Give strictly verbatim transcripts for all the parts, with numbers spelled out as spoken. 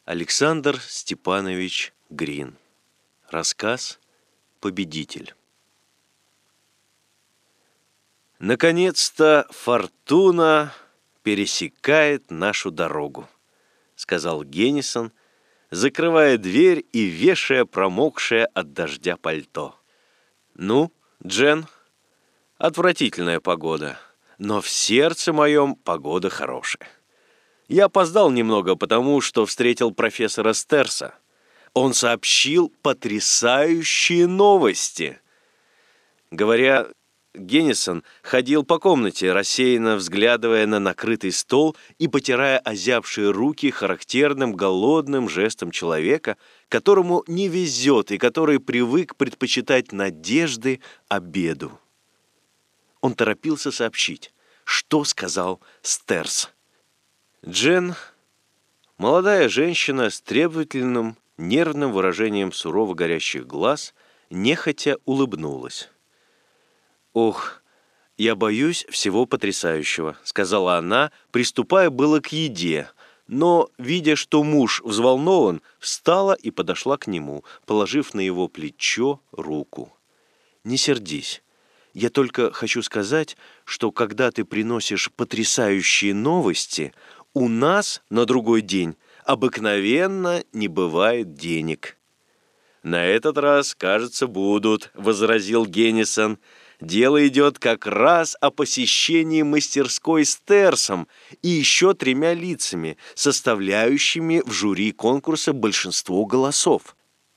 Александр Степанович Грин. Рассказ «Победитель». «Наконец-то фортуна пересекает нашу дорогу», — сказал Геннисон, закрывая дверь и вешая промокшее от дождя пальто. «Ну, Джен, отвратительная погода, но в сердце моем погода хорошая. Я опоздал немного, потому что встретил профессора Стерса. Он сообщил потрясающие новости». Говоря, Геннисон ходил по комнате, рассеянно взглядывая на накрытый стол и потирая озябшие руки характерным голодным жестом человека, которому не везет и который привык предпочитать надежды обеду. Он торопился сообщить, что сказал Стерс. Джен, молодая женщина с требовательным, нервным выражением сурово горящих глаз, нехотя улыбнулась. «Ох, я боюсь всего потрясающего», — сказала она, приступая было к еде, но, видя, что муж взволнован, встала и подошла к нему, положив на его плечо руку. «Не сердись. Я только хочу сказать, что когда ты приносишь потрясающие новости, у нас на другой день обыкновенно не бывает денег». «На этот раз, кажется, будут», — возразил Геннисон. «Дело идет как раз о посещении мастерской Стерсом и еще тремя лицами, составляющими в жюри конкурса большинство голосов.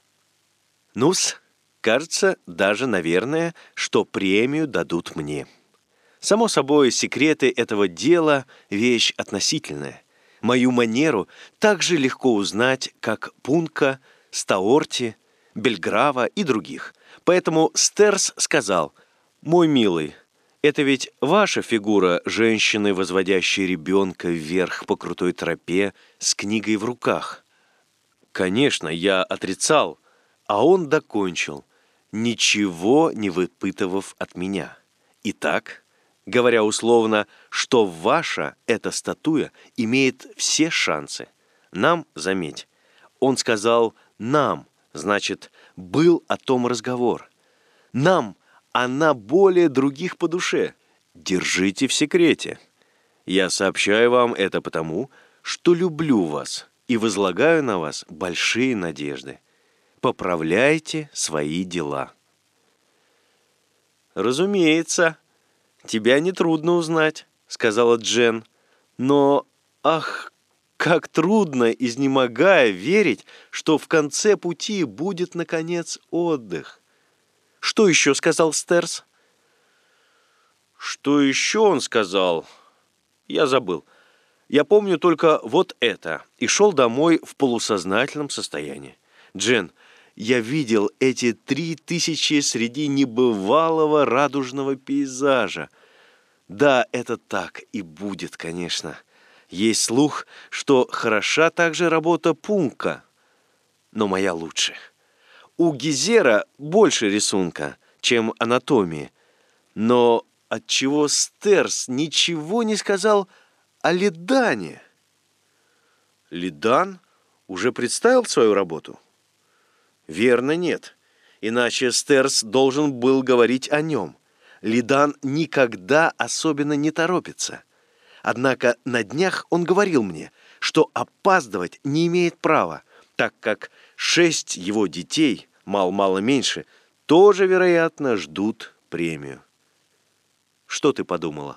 Ну-с, кажется, даже, наверное, что премию дадут мне. Само собой, секреты этого дела – вещь относительная. Мою манеру так же легко узнать, как Пунка, Стаорти, Бельграва и других. Поэтому Стерс сказал: «Мой милый, это ведь ваша фигура женщины, возводящей ребенка вверх по крутой тропе с книгой в руках». Конечно, я отрицал, а он докончил, ничего не выпытывав от меня. Итак, говоря условно, что ваша эта статуя имеет все шансы. Нам, заметь, он сказал «нам», значит, был о том разговор. Нам она более других по душе. Держите в секрете. Я сообщаю вам это потому, что люблю вас и возлагаю на вас большие надежды. Поправляйте свои дела». «Разумеется, тебя нетрудно узнать», — сказала Джен. «Но, ах, как трудно, изнемогая, верить, что в конце пути будет, наконец, отдых». «Что еще сказал Стерс?» «Что еще он сказал? Я забыл. Я помню только вот это, и шел домой в полусознательном состоянии. Джен, я видел эти три тысячи среди небывалого радужного пейзажа. Да, это так и будет, конечно. Есть слух, что хороша также работа Пунка, но моя лучше. У Гизера больше рисунка, чем анатомии. Но отчего Стерс ничего не сказал о Лидане?» «Лидан уже представил свою работу?» «Верно, нет. Иначе Стерс должен был говорить о нем. Лидан никогда особенно не торопится. Однако на днях он говорил мне, что опаздывать не имеет права, так как шесть его детей, мало-мало меньше, тоже, вероятно, ждут премию». «Что ты подумала?»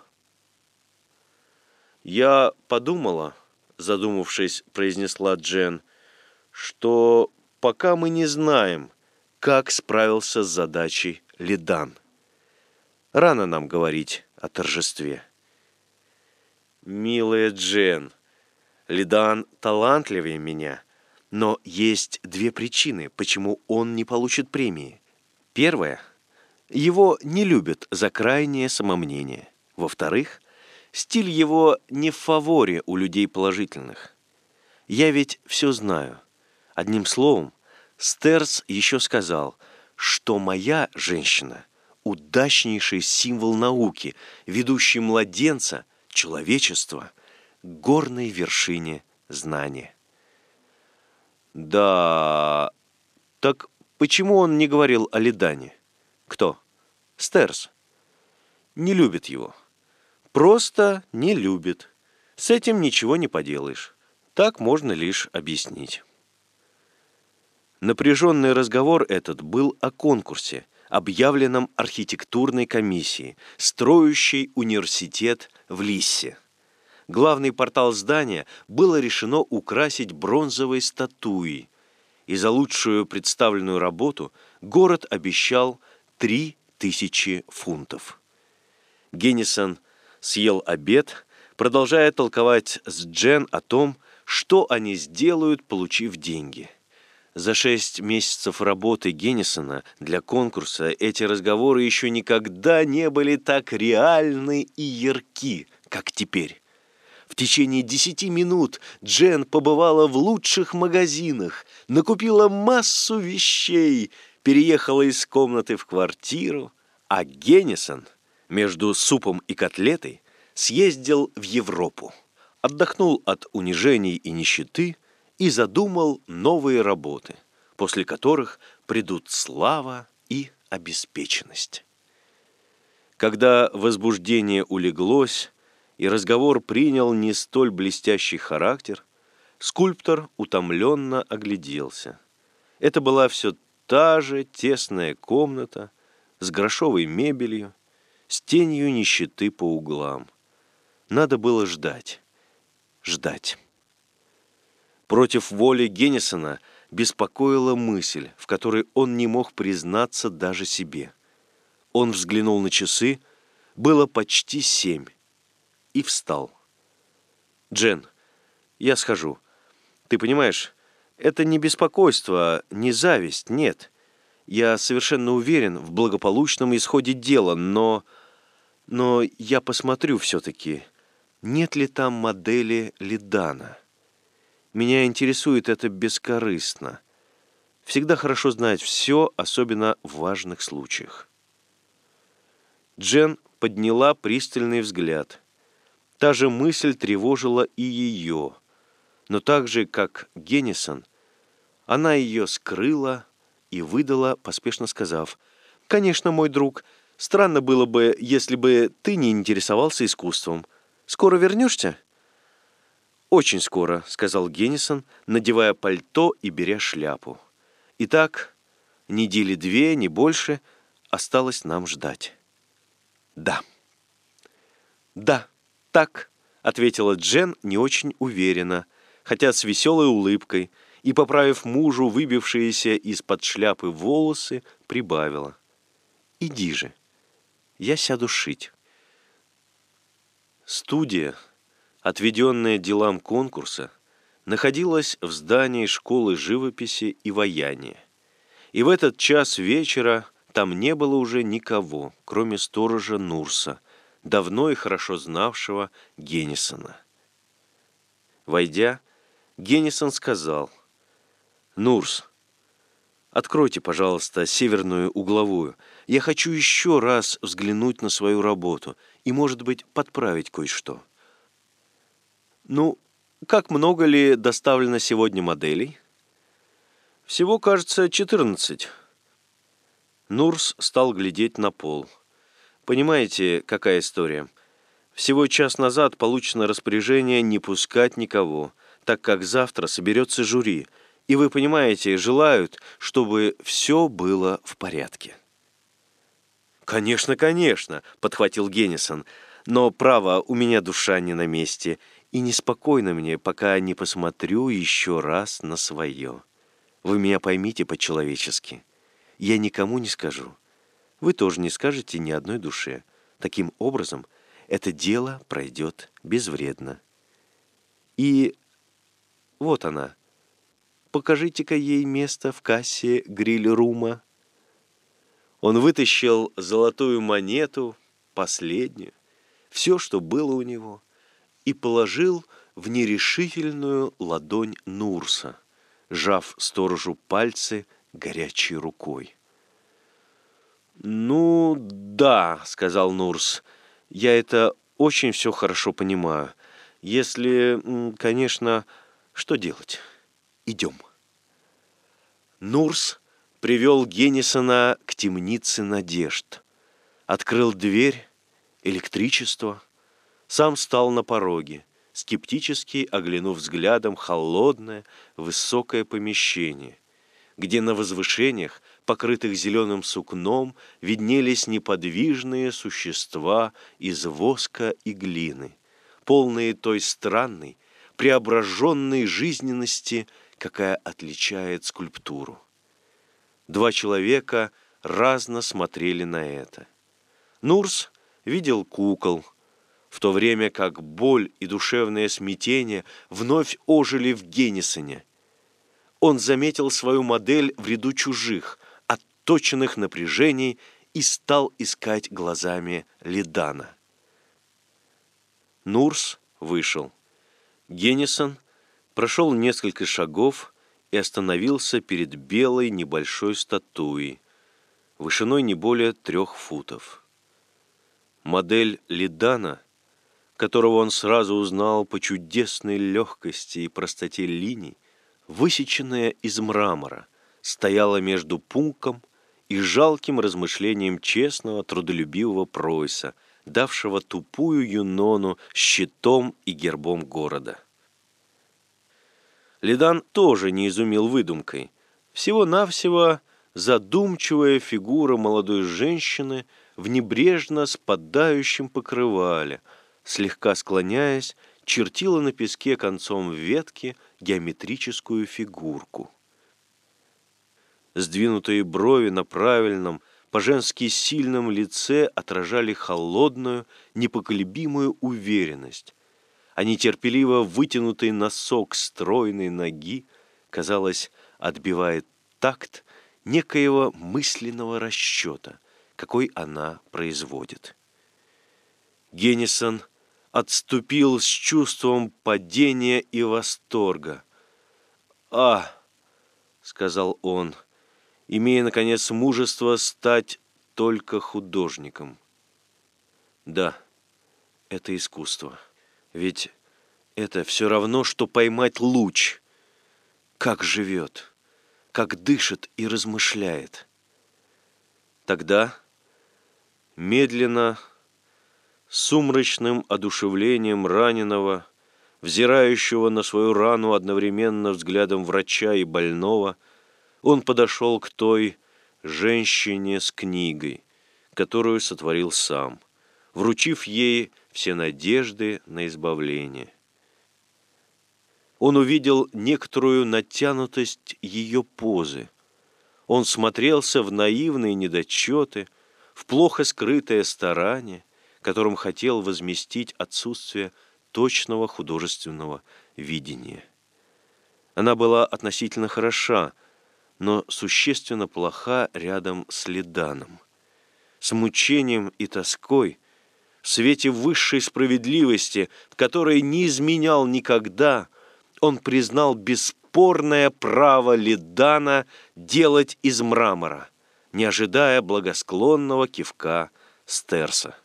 «Я подумала, — задумавшись, произнесла Джен, — что пока мы не знаем, как справился с задачей Лидан. Рано нам говорить о торжестве». «Милая Джен, Лидан талантливее меня, но есть две причины, почему он не получит премии. Первая — его не любят за крайнее самомнение. Во-вторых, стиль его не в фаворе у людей положительных. Я ведь все знаю. Одним словом, Стерс еще сказал, что моя женщина – удачнейший символ науки, ведущий младенца, человечества, к горной вершине знания. Да, так почему он не говорил о Лидане? Кто? Стерс. Не любит его. Просто не любит. С этим ничего не поделаешь. Так можно лишь объяснить. Напряженный разговор этот был о конкурсе, объявленном архитектурной комиссией, строящей университет в Лиссе. Главный портал здания было решено украсить бронзовой статуей, и за лучшую представленную работу город обещал три тысячи фунтов. Геннисон съел обед, продолжая толковать с Джен о том, что они сделают, получив деньги. За шесть месяцев работы Геннисона для конкурса эти разговоры еще никогда не были так реальны и ярки, как теперь. В течение десяти минут Джен побывала в лучших магазинах, накупила массу вещей, переехала из комнаты в квартиру, а Геннисон между супом и котлетой съездил в Европу, отдохнул от унижений и нищеты и задумал новые работы, после которых придут слава и обеспеченность. Когда возбуждение улеглось и разговор принял не столь блестящий характер, скульптор утомленно огляделся. Это была все та же тесная комната с грошовой мебелью, с тенью нищеты по углам. Надо было ждать, ждать. Против воли Геннисона беспокоила мысль, в которой он не мог признаться даже себе. Он взглянул на часы, было почти семь, и встал. «Джен, я схожу. Ты понимаешь, это не беспокойство, не зависть, нет. Я совершенно уверен в благополучном исходе дела, но... Но я посмотрю все-таки, нет ли там модели Лидана. Меня интересует это бескорыстно. Всегда хорошо знать все, особенно в важных случаях». Джен подняла пристальный взгляд. Та же мысль тревожила и ее, но так же, как Геннисон, она ее скрыла и выдала, поспешно сказав: «Конечно, мой друг, странно было бы, если бы ты не интересовался искусством. Скоро вернешься?» «Очень скоро», — сказал Геннисон, надевая пальто и беря шляпу. «Итак, недели две, не больше, осталось нам ждать». «Да». «Да, так», — ответила Джен не очень уверенно, хотя с веселой улыбкой, и, поправив мужу выбившиеся из-под шляпы волосы, прибавила: «Иди же, я сяду шить». Студия, отведенная делам конкурса, находилась в здании школы живописи и ваяния. И в этот час вечера там не было уже никого, кроме сторожа Нурса, давно и хорошо знавшего Геннисона. Войдя, Геннисон сказал: «Нурс, откройте, пожалуйста, северную угловую. Я хочу еще раз взглянуть на свою работу и, может быть, подправить кое-что». «Ну, как много ли доставлено сегодня моделей?» «Всего, кажется, четырнадцать». Нурс стал глядеть на пол. «Понимаете, какая история? Всего час назад получено распоряжение не пускать никого, так как завтра соберется жюри, и, вы понимаете, желают, чтобы все было в порядке». «Конечно, конечно», — подхватил Геннисон, «но, право, у меня душа не на месте, и неспокойно мне, пока не посмотрю еще раз на свое. Вы меня поймите по-человечески. Я никому не скажу. Вы тоже не скажете ни одной душе. Таким образом, это дело пройдет безвредно. И вот она. Покажите-ка ей место в кассе гриль-рума». Он вытащил золотую монету, последнюю, все, что было у него, и положил в нерешительную ладонь Нурса, сжав сторожу пальцы горячей рукой. «Ну, да», — сказал Нурс, — «я это очень все хорошо понимаю. Если, конечно, что делать? Идем». Нурс привел Геннисона к темнице надежд. Открыл дверь, электричество, сам стал на пороге, скептически оглянув взглядом холодное, высокое помещение, где на возвышениях, покрытых зеленым сукном, виднелись неподвижные существа из воска и глины, полные той странной, преображенной жизненности, какая отличает скульптуру. Два человека разно смотрели на это. Нурс видел кукол, в то время как боль и душевное смятение вновь ожили в Геннисоне. Он заметил свою модель в ряду чужих, отточенных напряжений и стал искать глазами Лидана. Нурс вышел. Геннисон прошел несколько шагов и остановился перед белой небольшой статуей, вышиной не более трех футов. Модель Лидана, которого он сразу узнал по чудесной легкости и простоте линий, высеченная из мрамора, стояла между Пунком и жалким размышлением честного, трудолюбивого Пройса, давшего тупую Юнону щитом и гербом города. Лидан тоже не изумил выдумкой. Всего-навсего задумчивая фигура молодой женщины в небрежно спадающем покрывале, слегка склоняясь, чертила на песке концом ветки геометрическую фигурку. Сдвинутые брови на правильном, по-женски сильном лице отражали холодную, непоколебимую уверенность, а нетерпеливо вытянутый носок стройной ноги, казалось, отбивает такт некоего мысленного расчета, какой она производит. Геннисон отступил с чувством падения и восторга. «А!» — сказал он, имея, наконец, мужество стать только художником. «Да, это искусство. Ведь это все равно, что поймать луч. Как живет, как дышит и размышляет». Тогда медленно, сумрачным одушевлением раненого, взирающего на свою рану одновременно взглядом врача и больного, он подошел к той женщине с книгой, которую сотворил сам, вручив ей все надежды на избавление. Он увидел некоторую натянутость ее позы. Он смотрелся в наивные недочеты, в плохо скрытое старание, которым хотел возместить отсутствие точного художественного видения. Она была относительно хороша, но существенно плоха рядом с Лиданом. С мучением и тоской, в свете высшей справедливости, которой не изменял никогда, он признал бесспорное право Лидана делать из мрамора, не ожидая благосклонного кивка Стерса.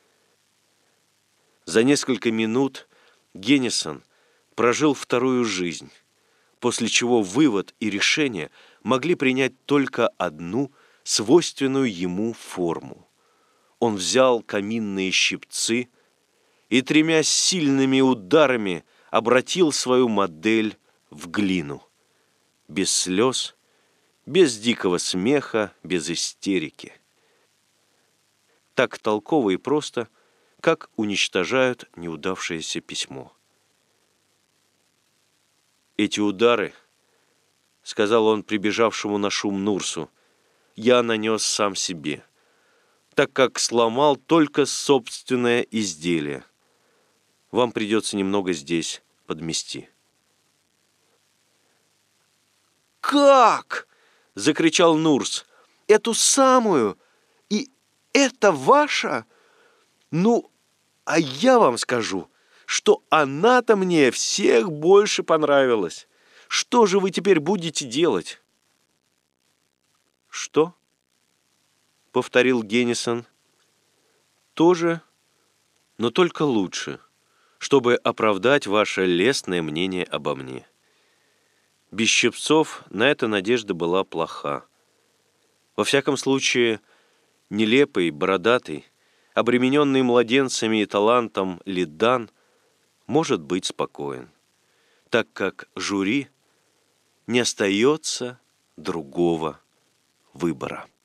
За несколько минут Геннисон прожил вторую жизнь, после чего вывод и решение могли принять только одну свойственную ему форму. Он взял каминные щипцы и тремя сильными ударами обратил свою модель в глину. Без слез, без дикого смеха, без истерики. Так толково и просто, как уничтожают неудавшееся письмо. «Эти удары, — сказал он прибежавшему на шум Нурсу, — я нанес сам себе, так как сломал только собственное изделие. Вам придется немного здесь подмести». «Как?» — закричал Нурс. «Эту самую? И это ваша? Ну, а я вам скажу, что она-то мне всех больше понравилась. Что же вы теперь будете делать?» «Что?» — повторил Геннисон. «То же, но только лучше, чтобы оправдать ваше лестное мнение обо мне. Без Щипцов на это надежда была плоха. Во всяком случае, нелепый, бородатый, обремененный младенцами и талантом Лидан может быть спокоен, так как жюри не остается другого выбора.